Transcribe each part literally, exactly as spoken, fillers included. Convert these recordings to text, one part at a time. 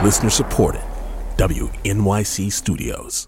Listener supported. W N Y C Studios.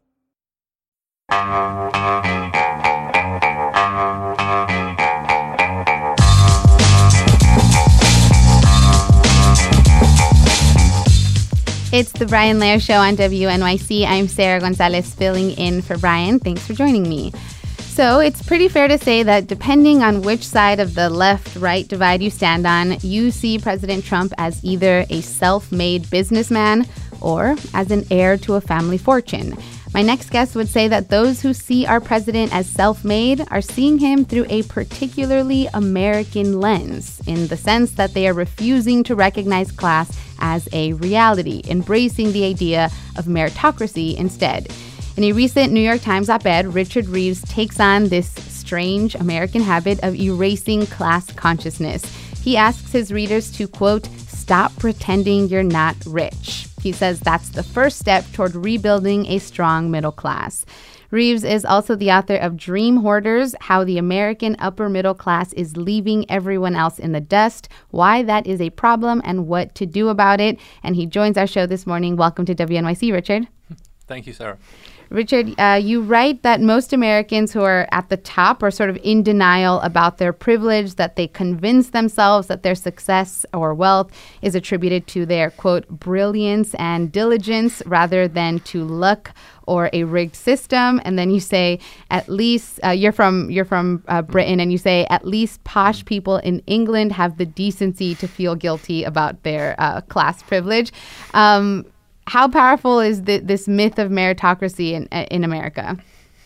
It's the Brian Lehrer Show on W N Y C. I'm Sarah Gonzalez filling in for Brian. Thanks for joining me. So it's pretty fair to say that depending on which side of the left-right divide you stand on, you see President Trump as either a self-made businessman or as an heir to a family fortune. My next guest would say that those who see our president as self-made are seeing him through a particularly American lens, in the sense that they are refusing to recognize class as a reality, embracing the idea of meritocracy instead. In a recent New York Times op-ed, Richard Reeves takes on this strange American habit of erasing class consciousness. He asks his readers to, quote, stop pretending you're not rich. He says that's the first step toward rebuilding a strong middle class. Reeves is also the author of Dream Hoarders, How the American Upper Middle Class is Leaving Everyone Else in the Dust, Why That is a Problem, and What to Do About It. And he joins our show this morning. Welcome to W N Y C, Richard. Thank you, Sarah. Richard, uh, you write that most Americans who are at the top are sort of in denial about their privilege, that they convince themselves that their success or wealth is attributed to their, quote, brilliance and diligence rather than to luck or a rigged system. And then you say, at least, uh, you're from you're from uh, Britain, and you say, at least posh people in England have the decency to feel guilty about their uh, class privilege. Um How powerful is the, this myth of meritocracy in in America?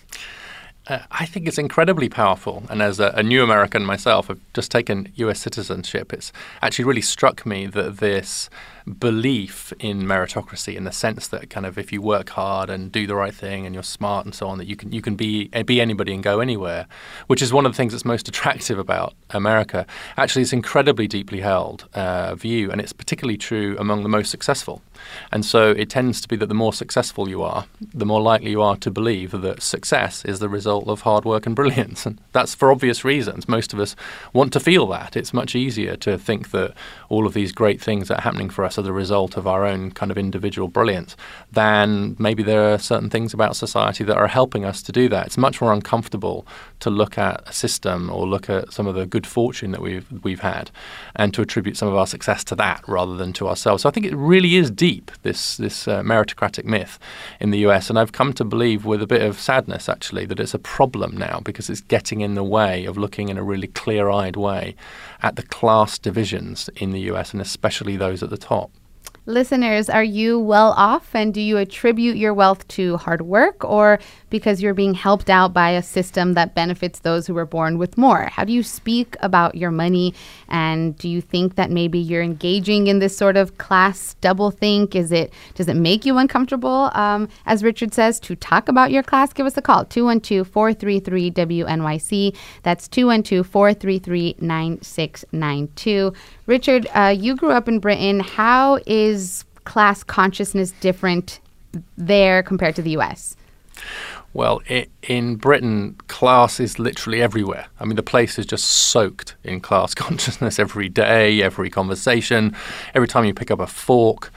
Uh, I think it's incredibly powerful. And as a, a new American myself, I've just taken U S citizenship. It's actually really struck me that this belief in meritocracy, in the sense that kind of if you work hard and do the right thing and you're smart and so on, that you can you can be be anybody and go anywhere, which is one of the things that's most attractive about America. Actually, it's incredibly deeply held uh, view, and it's particularly true among the most successful. And so it tends to be that the more successful you are, the more likely you are to believe that success is the result of hard work and brilliance. And that's for obvious reasons. Most of us want to feel that. It's much easier to think that all of these great things that are happening for us are the result of our own kind of individual brilliance than maybe there are certain things about society that are helping us to do that. It's much more uncomfortable to look at a system or look at some of the good fortune that we've we've had and to attribute some of our success to that rather than to ourselves. So I think it really is deep, this this uh, meritocratic myth in the U S. And I've come to believe with a bit of sadness, actually, that it's a problem now because it's getting in the way of looking in a really clear-eyed way at the class divisions in the U S, and especially those at the top. Listeners, are you well off, and do you attribute your wealth to hard work or because you're being helped out by a system that benefits those who were born with more? How do you speak about your money, and do you think that maybe you're engaging in this sort of class doublethink? Is it does it make you uncomfortable, um, as Richard says, to talk about your class? Give us a call, two one two, four three three, W N Y C. That's two one two, four three three, nine six nine two. Richard, uh, you grew up in Britain. How is class consciousness different there compared to the U S? Well, it, in Britain, class is literally everywhere. I mean, the place is just soaked in class consciousness every day, every conversation, every time you pick up a fork,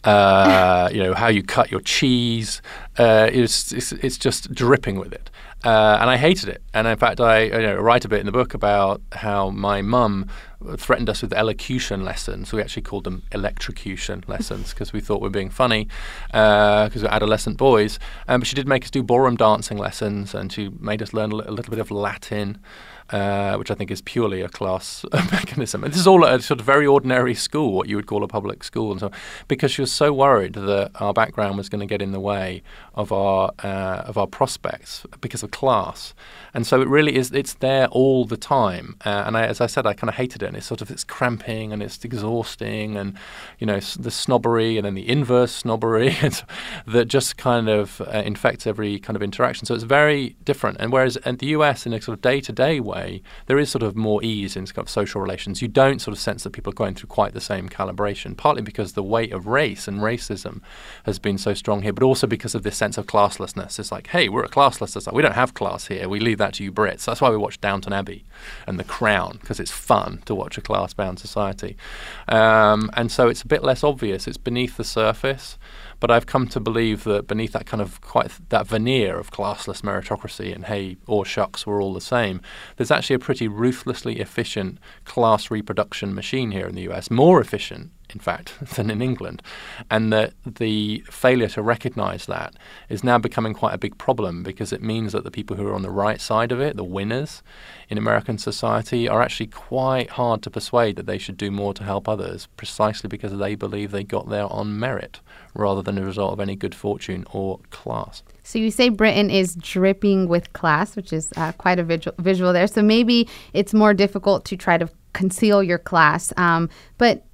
uh, you know, how you cut your cheese. Uh, it's, it's, it's just dripping with it. Uh, and I hated it. And in fact, I you know, write a bit in the book about how my mum threatened us with elocution lessons. We actually called them electrocution lessons because we thought we were being funny because uh, we're adolescent boys. Um, but she did make us do ballroom dancing lessons, and she made us learn a, li- a little bit of Latin, uh, which I think is purely a class mechanism. And this is all at a sort of very ordinary school, what you would call a public school, and so on, because she was so worried that our background was going to get in the way of our uh, of our prospects because of class. And so it really is, it's there all the time. Uh, and I, as I said, I kind of hated it. And it's sort of, it's cramping and it's exhausting, and, you know, the snobbery and then the inverse snobbery that just kind of uh, infects every kind of interaction. So it's very different. And whereas in the U S, in a sort of day-to-day way, there is sort of more ease in kind of social relations. You don't sort of sense that people are going through quite the same calibration, partly because the weight of race and racism has been so strong here, but also because of this sense of classlessness. It's like, hey, we're a classless. It's like, we don't have class here. We leave that to you Brits. That's why we watch Downton Abbey and The Crown, because it's fun to to watch a class-bound society. Um, and so it's a bit less obvious. It's beneath the surface. But I've come to believe that beneath that kind of quite th- that veneer of classless meritocracy and hey or shucks, we're all the same, there's actually a pretty ruthlessly efficient class reproduction machine here in the U S, more efficient, in fact, than in England. And that the failure to recognize that is now becoming quite a big problem, because it means that the people who are on the right side of it, the winners in American society, are actually quite hard to persuade that they should do more to help others, precisely because they believe they got there on merit rather than a result of any good fortune or class. So you say Britain is dripping with class, which is uh, quite a visual, visual there. So maybe it's more difficult to try to conceal your class. Um, but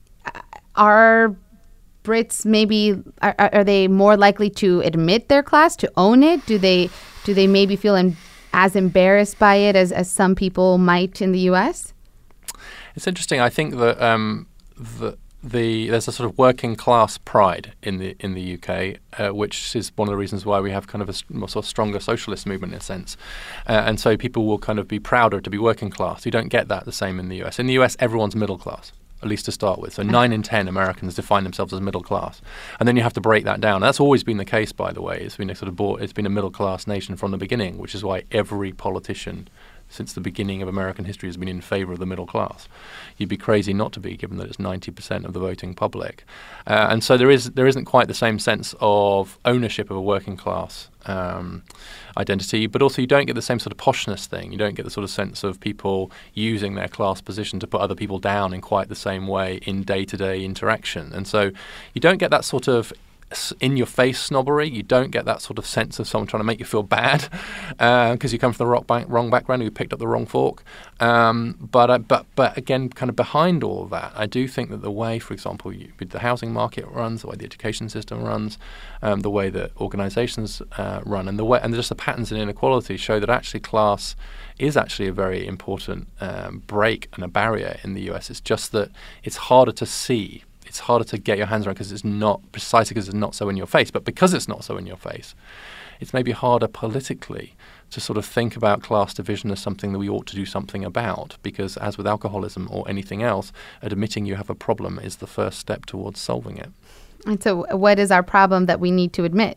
are Brits maybe, are, are they more likely to admit their class, to own it? Do they do they maybe feel em- as embarrassed by it as, as some people might in the U S? It's interesting. I think that um, the The, there's a sort of working class pride in the in the U K, uh, which is one of the reasons why we have kind of a more sort of stronger socialist movement in a sense. Uh, and so people will kind of be prouder to be working class. You don't get that the same in the U S. In the U S, everyone's middle class, at least to start with. So nine in ten Americans define themselves as middle class. And then you have to break that down. That's always been the case, by the way. It's been a sort of bo- it's been a middle class nation from the beginning, which is why every politician since the beginning of American history has been in favor of the middle class. You'd be crazy not to be, given that it's ninety percent of the voting public. Uh, and so there is there isn't quite the same sense of ownership of a working class um, identity, but also you don't get the same sort of poshness thing. You don't get the sort of sense of people using their class position to put other people down in quite the same way in day-to-day interaction. And so you don't get that sort of in-your-face snobbery. You don't get that sort of sense of someone trying to make you feel bad because uh, you come from the rock bank, wrong background, you picked up the wrong fork. Um, but uh, but but again, kind of behind all of that, I do think that the way, for example, you, the housing market runs, the way the education system runs, um, the way that organisations uh, run, and the way and just the patterns in inequality show that actually class is actually a very important um, break and a barrier in the U S. It's just that it's harder to see. It's harder to get your hands around because it's not, precisely because it's not so in your face. But because it's not so in your face, it's maybe harder politically to sort of think about class division as something that we ought to do something about. Because as with alcoholism or anything else, admitting you have a problem is the first step towards solving it. And so what is our problem that we need to admit?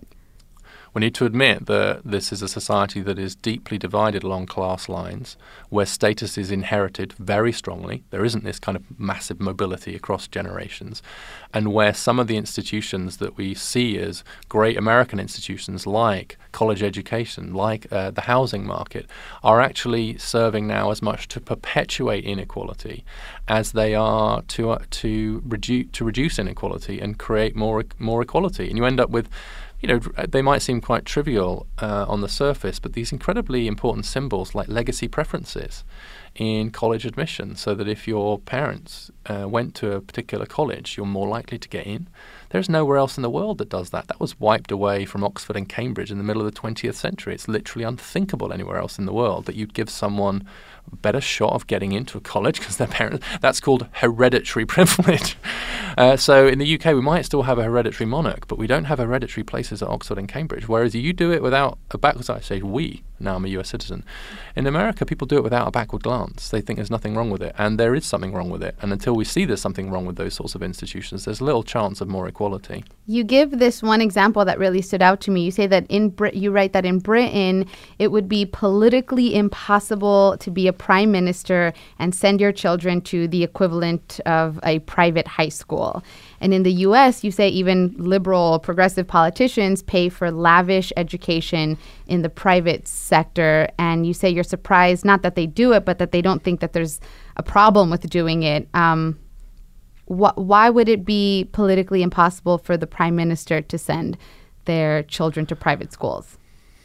We need to admit that this is a society that is deeply divided along class lines, where status is inherited very strongly. There isn't this kind of massive mobility across generations, and where some of the institutions that we see as great American institutions, like college education, like uh, the housing market, are actually serving now as much to perpetuate inequality as they are to uh, to reduce to reduce inequality and create more more equality. And you end up with, you know, they might seem quite trivial uh, on the surface, but these incredibly important symbols like legacy preferences in college admission, so that if your parents uh, went to a particular college, you're more likely to get in. There's nowhere else in the world that does that. That was wiped away from Oxford and Cambridge in the middle of the twentieth century. It's literally unthinkable anywhere else in the world that you'd give someone a better shot of getting into a college because their parents. That's called hereditary privilege. Uh, so in the U K, we might still have a hereditary monarch, but we don't have hereditary places at Oxford and Cambridge. Whereas you do it without a backward, I say we. Now I'm a U S citizen. In America, people do it without a backward glance. They think there's nothing wrong with it, and there is something wrong with it. And until we see there's something wrong with those sorts of institutions, there's little chance of more equality. You give this one example that really stood out to me. You say that in Brit- you write that in Britain, it would be politically impossible to be a prime minister and send your children to the equivalent of a private high school. And in the U S, you say even liberal, progressive politicians pay for lavish education in the private sector. And you say you're surprised, not that they do it, but that they don't think that there's a problem with doing it. Um, wh- why would it be politically impossible for the prime minister to send their children to private schools?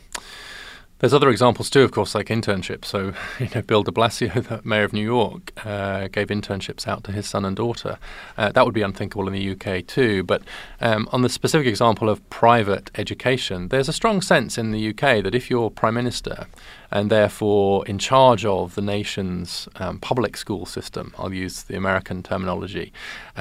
There's other examples too, of course, like internships. So, you know, Bill de Blasio, the mayor of New York, uh, gave internships out to his son and daughter. Uh, that would be unthinkable in the U K too. But um, on the specific example of private education, there's a strong sense in the U K that if you're prime minister and therefore in charge of the nation's um, public school system. I'll use the American terminology,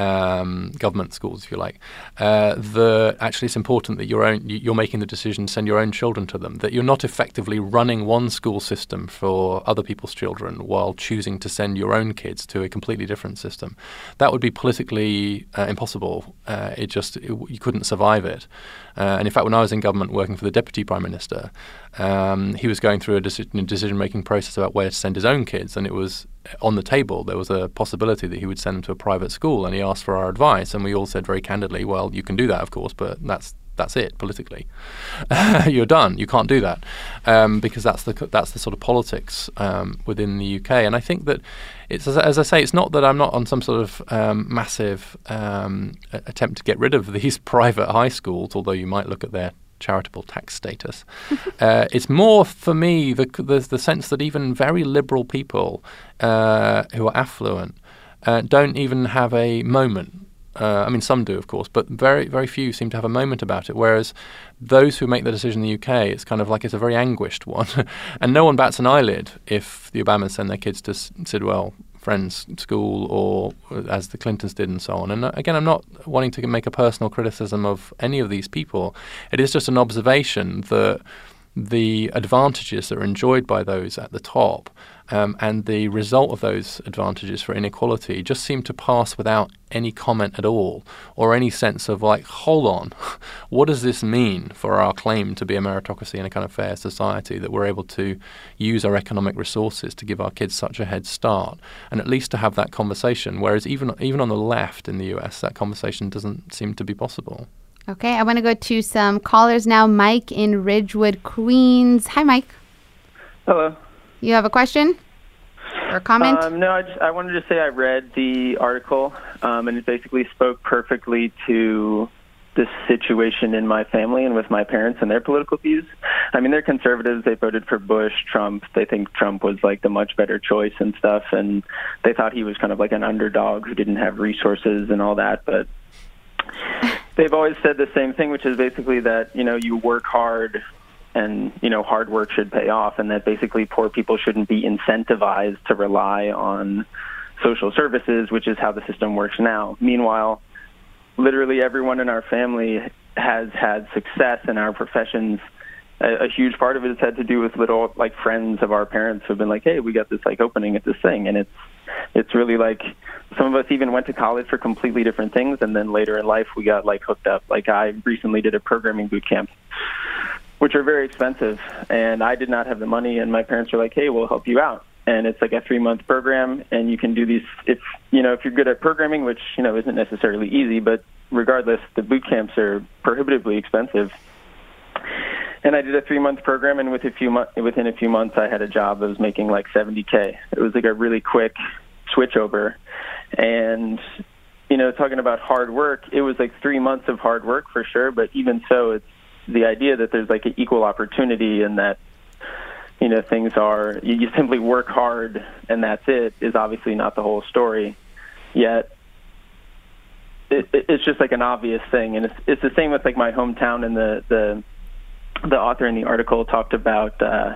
um, government schools, if you like. Uh, the actually, it's important that your own you're making the decision to send your own children to them. That you're not effectively running one school system for other people's children while choosing to send your own kids to a completely different system. That would be politically uh, impossible. Uh, it just it, you couldn't survive it. Uh, and in fact, when I was in government working for the Deputy Prime Minister, um, he was going through a deci- decision-making process about where to send his own kids, and it was on the table. There was a possibility that he would send them to a private school, and he asked for our advice, and we all said very candidly, well, you can do that, of course, but that's that's it politically. You're done. You can't do that um, because that's the that's the sort of politics um, within the U K. And I think that it's as, as I say, it's not that I'm not on some sort of um, massive um, attempt to get rid of these private high schools, although you might look at their charitable tax status. uh, it's more for me the, the the sense that even very liberal people uh, who are affluent uh, don't even have a moment. Uh, I mean, some do, of course, but very, very few seem to have a moment about it. Whereas those who make the decision in the U K, it's kind of like it's a very anguished one. And no one bats an eyelid if the Obamas send their kids to S- Sidwell Friends School or as the Clintons did and so on. And uh, again, I'm not wanting to make a personal criticism of any of these people. It is just an observation that the advantages that are enjoyed by those at the top um, and the result of those advantages for inequality just seem to pass without any comment at all, or any sense of like, hold on, what does this mean for our claim to be a meritocracy and a kind of fair society, that we're able to use our economic resources to give our kids such a head start, and at least to have that conversation, whereas even even on the left in the U S, that conversation doesn't seem to be possible. Okay, I want to go to some callers now. Mike in Ridgewood, Queens. Hi, Mike. Hello. You have a question or a comment? Um, no, I, just, I wanted to say I read the article, um, and it basically spoke perfectly to this situation in my family and with my parents and their political views. I mean, they're conservatives. They voted for Bush, Trump. They think Trump was like the much better choice and stuff, and they thought he was kind of like an underdog who didn't have resources and all that, but they've always said the same thing, which is basically that, you know, you work hard and, you know, hard work should pay off, and that basically poor people shouldn't be incentivized to rely on social services, which is how the system works now. Meanwhile, literally everyone in our family has had success in our professions. A, a huge part of it has had to do with little, like, friends of our parents who have been like, hey, we got this, like, opening at this thing, and it's it's really like some of us even went to college for completely different things, and then later in life we got like hooked up. Like I recently did a programming boot camp, which are very expensive, and I did not have the money, and my parents were like, hey, we'll help you out. And it's like a three-month program, and you can do these if you know if you're good at programming, which you know isn't necessarily easy, but regardless, the boot camps are prohibitively expensive. And I did a three-month program, and with a few mo- within a few months, I had a job that was making like seventy K. It was like a really quick switch over. And, you know, talking about hard work, it was like three months of hard work for sure, but even so, it's the idea that there's like an equal opportunity and that, you know, things are, you, you simply work hard and that's it, is obviously not the whole story. Yet, it, it's just like an obvious thing. And it's, it's the same with like my hometown, and the, the, the author in the article talked about uh,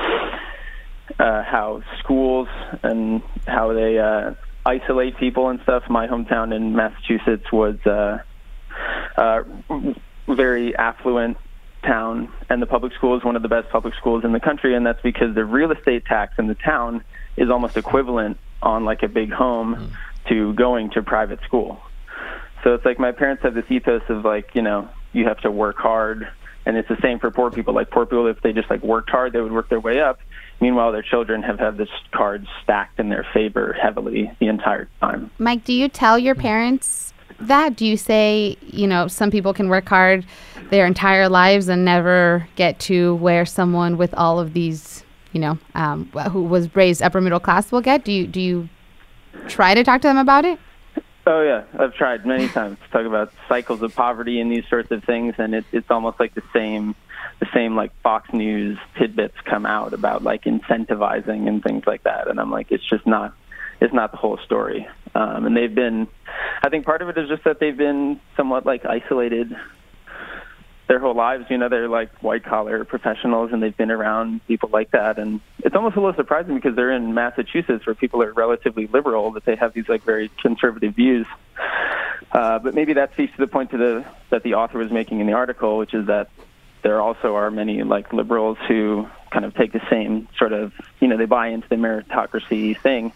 uh, how schools and how they uh, isolate people and stuff. My hometown in Massachusetts was a uh, uh, very affluent town, and the public school is one of the best public schools in the country, and that's because the real estate tax in the town is almost equivalent on like a big home mm. to going to private school. So it's like my parents have this ethos of like, you know, you have to work hard. And it's the same for poor people. Like poor people, if they just like worked hard, they would work their way up. Meanwhile, their children have had this card stacked in their favor heavily the entire time. Mike, do you tell your parents that? Do you say, you know, some people can work hard their entire lives and never get to where someone with all of these, you know, um, who was raised upper middle class will get? Do you do you try to talk to them about it? Oh, yeah. I've tried many times to talk about cycles of poverty and these sorts of things, and it, it's almost like the same, the same like Fox News tidbits come out about like incentivizing and things like that. And I'm like, it's just not, it's not the whole story. Um, and they've been, I think part of it is just that they've been somewhat like isolated their whole lives. You know, they're like white-collar professionals, and they've been around people like that. And it's almost a little surprising because they're in Massachusetts where people are relatively liberal, that they have these like very conservative views. Uh, but maybe that speaks to the point to the, that the author was making in the article, which is that there also are many like liberals who kind of take the same sort of, you know, they buy into the meritocracy thing.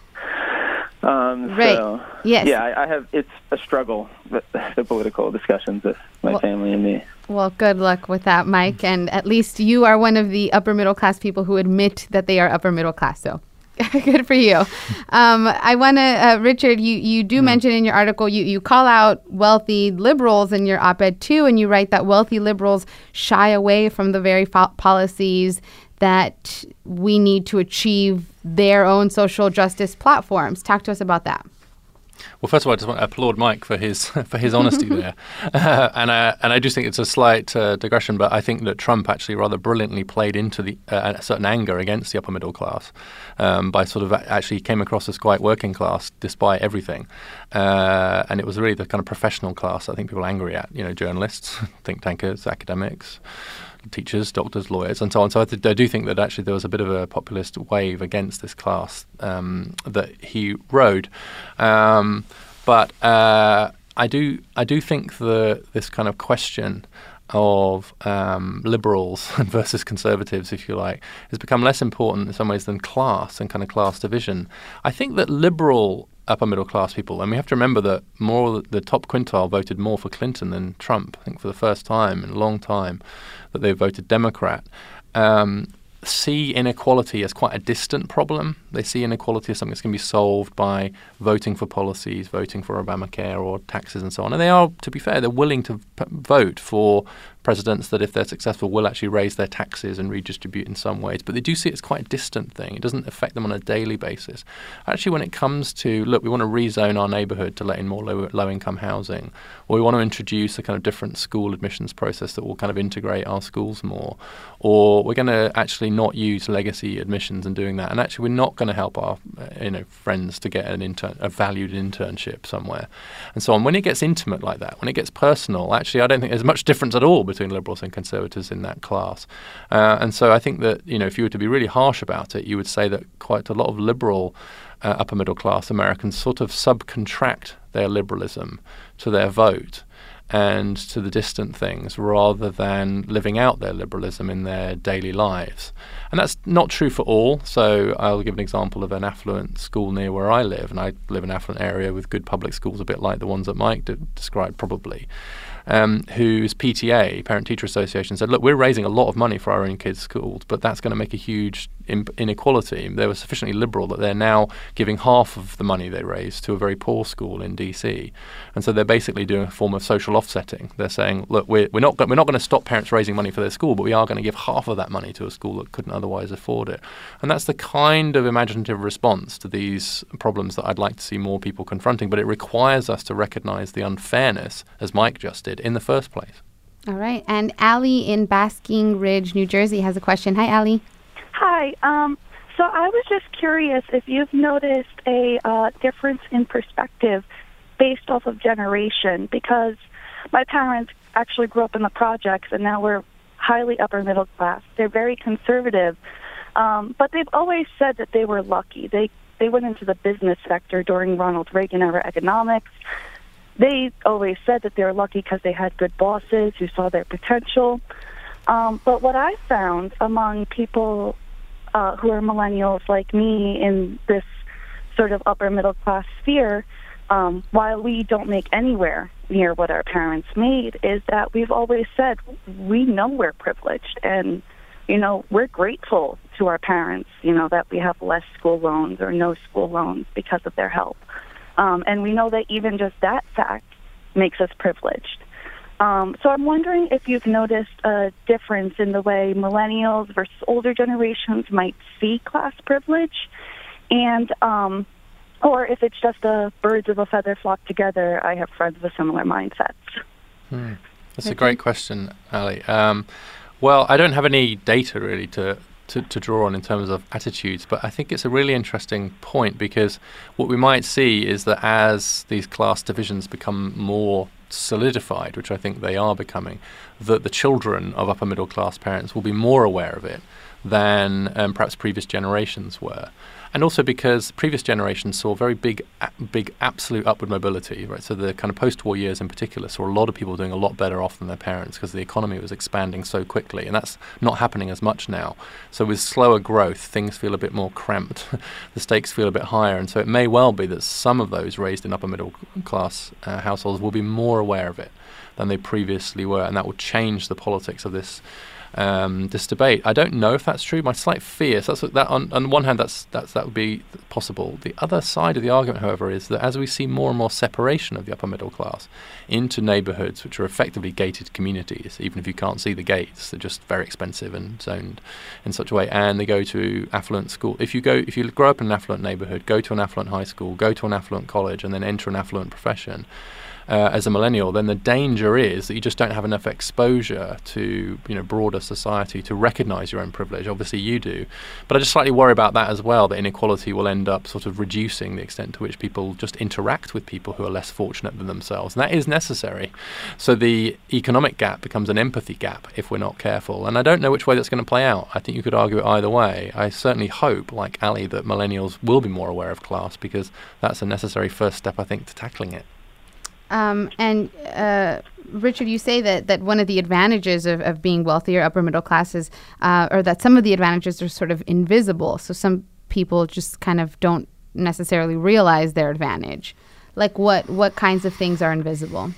Um, right. So, yes. Yeah, I, I have. It's a struggle, the, the political discussions with my well, family and me. Well, good luck with that, Mike. And at least you are one of the upper middle class people who admit that they are upper middle class. So good for you. Um, I want to, uh, Richard, you, you do mm. mention in your article, you, you call out wealthy liberals in your op-ed too, and you write that wealthy liberals shy away from the very fo- policies that we need to achieve their own social justice platforms. Talk to us about that. Well, first of all, I just want to applaud Mike for his for his honesty there, uh, and I and I do think it's a slight uh, digression, but I think that Trump actually rather brilliantly played into the uh, a certain anger against the upper middle class um, by sort of actually came across as quite working class despite everything, uh, and it was really the kind of professional class I think people are angry at, you know, journalists, think tankers, academics, teachers, doctors, lawyers, and so on. So I, th- I do think that actually there was a bit of a populist wave against this class um, that he rode. Um, but uh, I do I do think the this kind of question of um, liberals versus conservatives, if you like, has become less important in some ways than class and kind of class division. I think that liberal upper middle class people, and we have to remember that more the top quintile voted more for Clinton than Trump, I think for the first time in a long time that they voted Democrat, um, see inequality as quite a distant problem. They see inequality as something that's going to be solved by voting for policies, voting for Obamacare or taxes and so on. And they are, to be fair, they're willing to p- vote for presidents that, if they're successful, will actually raise their taxes and redistribute in some ways. But they do see it as quite a distant thing. It doesn't affect them on a daily basis. Actually, when it comes to, look, we want to rezone our neighborhood to let in more low, low-income housing, or we want to introduce a kind of different school admissions process that will kind of integrate our schools more, or we're going to actually not use legacy admissions and doing that. And actually, we're not going to help our uh, you know friends to get an intern, a valued internship somewhere, and so on. When it gets intimate like that, when it gets personal, actually, I don't think there's much difference at all between liberals and conservatives in that class. Uh, and so I think that, you know, if you were to be really harsh about it, you would say that quite a lot of liberal uh, upper middle class Americans sort of subcontract their liberalism to their vote and to the distant things rather than living out their liberalism in their daily lives. And that's not true for all. So I'll give an example of an affluent school near where I live, and I live in an affluent area with good public schools, a bit like the ones that Mike d- described probably, um, whose P T A, Parent-Teacher Association, said, look, we're raising a lot of money for our own kids' schools, but that's going to make a huge in- inequality. They were sufficiently liberal that they're now giving half of the money they raised to a very poor school in D C. And so they're basically doing a form of social offsetting. They're saying, look, we're, we're not go- we're not going to stop parents raising money for their school, but we are going to give half of that money to a school that couldn't otherwise afford it. And that's the kind of imaginative response to these problems that I'd like to see more people confronting, but it requires us to recognize the unfairness, as Mike just did, in the first place. All right. And Allie in Basking Ridge, New Jersey has a question. Hi, Allie. Hi. Um, so I was just curious if you've noticed a uh, difference in perspective based off of generation, because my parents actually grew up in the projects, and now we're highly upper middle class. They're very conservative, um, but they've always said that they were lucky. They they went into the business sector during Ronald Reagan era economics. They always said that they were lucky because they had good bosses who saw their potential. Um, but what I found among people uh, who are millennials like me in this sort of upper middle class sphere, um, while we don't make anywhere near what our parents made, is that we've always said we know we're privileged, and you know we're grateful to our parents, you know, that we have less school loans or no school loans because of their help. Um, and we know that even just that fact makes us privileged. Um, so I'm wondering if you've noticed a difference in the way millennials versus older generations might see class privilege, and um, or if it's just a birds of a feather flock together. I have friends with similar mindsets. Hmm. That's a great question, Ali. Um, well, I don't have any data really to to, to draw on in terms of attitudes, but I think it's a really interesting point, because what we might see is that as these class divisions become more solidified, which I think they are becoming, that the children of upper middle class parents will be more aware of it than um, perhaps previous generations were. And also because previous generations saw very big, big absolute upward mobility, right? So the kind of post-war years in particular saw a lot of people doing a lot better off than their parents because the economy was expanding so quickly, and that's not happening as much now. So with slower growth, things feel a bit more cramped. The stakes feel a bit higher, and so it may well be that some of those raised in upper middle class uh, households will be more aware of it than they previously were, and that will change the politics of this Um, this debate. I don't know if that's true. My slight fear, so that's that on, on one hand, that's that's that would be possible. The other side of the argument, however, is that as we see more and more separation of the upper middle class into neighbourhoods which are effectively gated communities, even if you can't see the gates, they're just very expensive and zoned in such a way, and they go to affluent school. If you go, if you grow up in an affluent neighbourhood, go to an affluent high school, go to an affluent college, and then enter an affluent profession, Uh, as a millennial, then the danger is that you just don't have enough exposure to, you know, broader society to recognise your own privilege. Obviously you do. But I just slightly worry about that as well, that inequality will end up sort of reducing the extent to which people just interact with people who are less fortunate than themselves. And that is necessary. So the economic gap becomes an empathy gap if we're not careful. And I don't know which way that's going to play out. I think you could argue it either way. I certainly hope, like Ali, that millennials will be more aware of class, because that's a necessary first step, I think, to tackling it. Um, and uh, Richard, you say that, that one of the advantages of, of being wealthy or upper middle class is, uh, or that some of the advantages are sort of invisible. So some people just kind of don't necessarily realize their advantage. Like what, what kinds of things are invisible?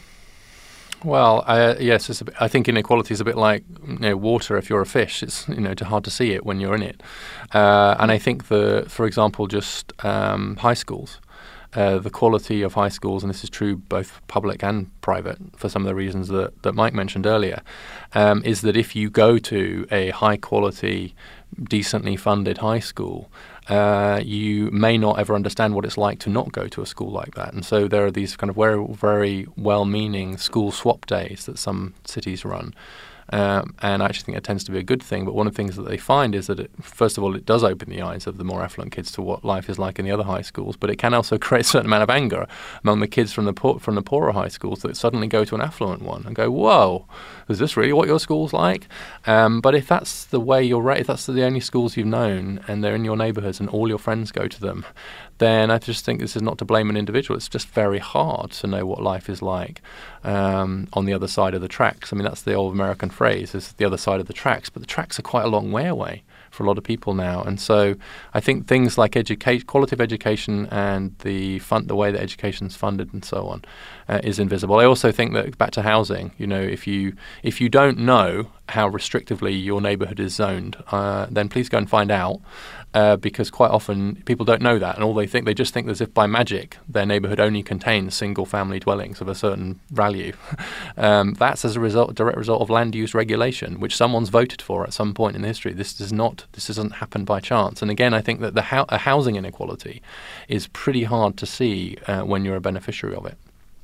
Well, uh, yes, it's a bit, I think inequality is a bit like, you know, water. If you're a fish, it's, you know, too hard to see it when you're in it. Uh, and I think the, for example, just um, high schools. Uh, the quality of high schools, and this is true both public and private for some of the reasons that, that Mike mentioned earlier, um, is that if you go to a high quality, decently funded high school, uh, you may not ever understand what it's like to not go to a school like that. And so there are these kind of very, very well-meaning school swap days that some cities run. Um, and I actually think it tends to be a good thing. But one of the things that they find is that, it, first of all, it does open the eyes of the more affluent kids to what life is like in the other high schools. But it can also create a certain amount of anger among the kids from the poor, from the poorer high schools that suddenly go to an affluent one and go, "Whoa, is this really what your school's like?" Um, but if that's the way you're ra- if that's the only schools you've known and they're in your neighbourhoods and all your friends go to them, then I just think this is not to blame an individual. It's just very hard to know what life is like um, on the other side of the tracks. I mean, that's the old American phrase, is the other side of the tracks. But the tracks are quite a long way away for a lot of people now. And so I think things like education, quality of education and the fund, the way that education is funded and so on uh, is invisible. I also think that, back to housing, you know, if you if you don't know how restrictively your neighbourhood is zoned, uh, then please go and find out. Uh, because quite often people don't know that, and all they think, they just think as if by magic their neighbourhood only contains single-family dwellings of a certain value. um, that's as a result, direct result of land use regulation, which someone's voted for at some point in history. This does not, this doesn't happen by chance. And again, I think that the ho- a housing inequality is pretty hard to see uh, when you're a beneficiary of it.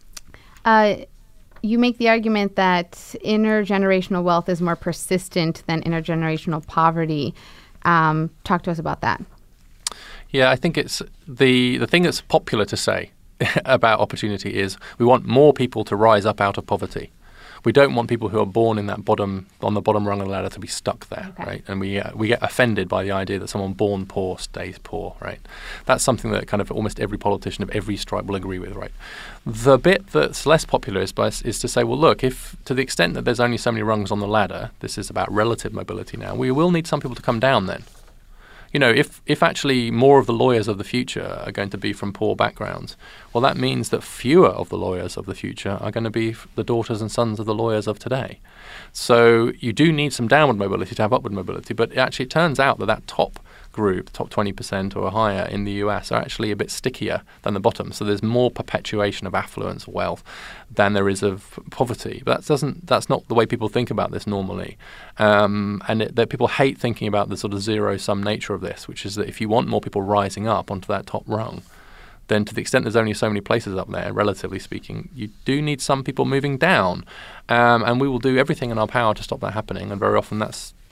Uh, you make the argument that intergenerational wealth is more persistent than intergenerational poverty. Um, talk to us about that. Yeah, I think it's the the thing that's popular to say about opportunity is we want more people to rise up out of poverty. We don't want people who are born in that bottom on the bottom rung of the ladder to be stuck there, okay. Right? And we uh, we get offended by the idea that someone born poor stays poor, right? That's something that kind of almost every politician of every stripe will agree with, right? The bit that's less popular is, by, is to say, well, look, if to the extent that there's only so many rungs on the ladder, this is about relative mobility now, we will need some people to come down then. You know, if, if actually more of the lawyers of the future are going to be from poor backgrounds, well, that means that fewer of the lawyers of the future are going to be the daughters and sons of the lawyers of today. So you do need some downward mobility to have upward mobility, but it actually turns out that that top group, top twenty percent or higher in the U S, are actually a bit stickier than the bottom. So there's more perpetuation of affluence, wealth, than there is of poverty. But that doesn't. That's not the way people think about this normally. Um, and it, that people hate thinking about the sort of zero-sum nature of this, which is that if you want more people rising up onto that top rung, then to the extent there's only so many places up there, relatively speaking, you do need some people moving down. Um, and we will do everything in our power to stop that happening. And very often that's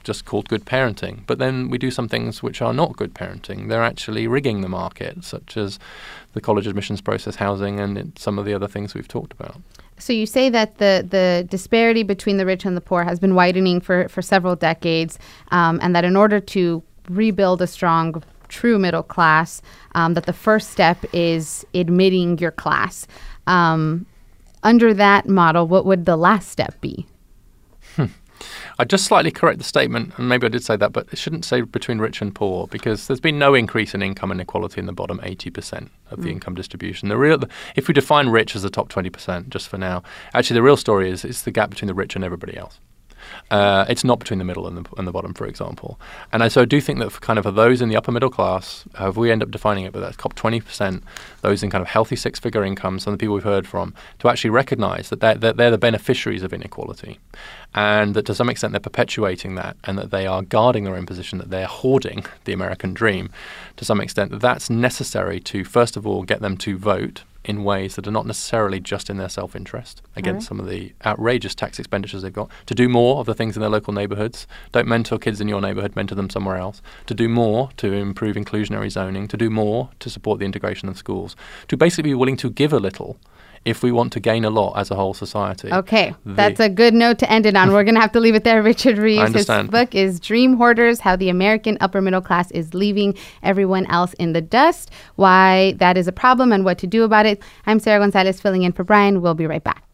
just called good parenting. But then we do some things which are not good parenting. They're actually rigging the market, such as the college admissions process, housing, and it, some of the other things we've talked about. So you say that the, the disparity between the rich and the poor has been widening for, for several decades, um, and that in order to rebuild a strong, true middle class, um, that the first step is admitting your class. Um, under that model, what would the last step be? Hmm. I'd just slightly correct the statement, and maybe I did say that, but it shouldn't say between rich and poor, because there's been no increase in income inequality in the bottom eighty percent of the mm. income distribution. The real, if we define rich as the top twenty percent, just for now, actually the real story is it's the gap between the rich and everybody else. Uh, it's not between the middle and the, and the bottom, for example. And I so I do think that for kind of for those in the upper middle class, uh, if we end up defining it, but that's top twenty percent, those in kind of healthy six-figure incomes, some of the people we've heard from, to actually recognize that they're, that they're the beneficiaries of inequality, and that to some extent they're perpetuating that, and that they are guarding their own position, that they're hoarding the American dream to some extent, that that's necessary to, first of all, get them to vote in ways that are not necessarily just in their self-interest against right. some of the outrageous tax expenditures they've got, to do more of the things in their local neighborhoods. Don't mentor kids in your neighborhood, mentor them somewhere else. To do more to improve inclusionary zoning, to do more to support the integration of schools, to basically be willing to give a little if we want to gain a lot as a whole society. Okay, the that's a good note to end it on. We're going to have to leave it there. Richard Reeves, his book is Dream Hoarders, How the American Upper Middle Class is Leaving Everyone Else in the Dust, Why That is a Problem and What to Do About It. I'm Sarah Gonzalez filling in for Brian. We'll be right back.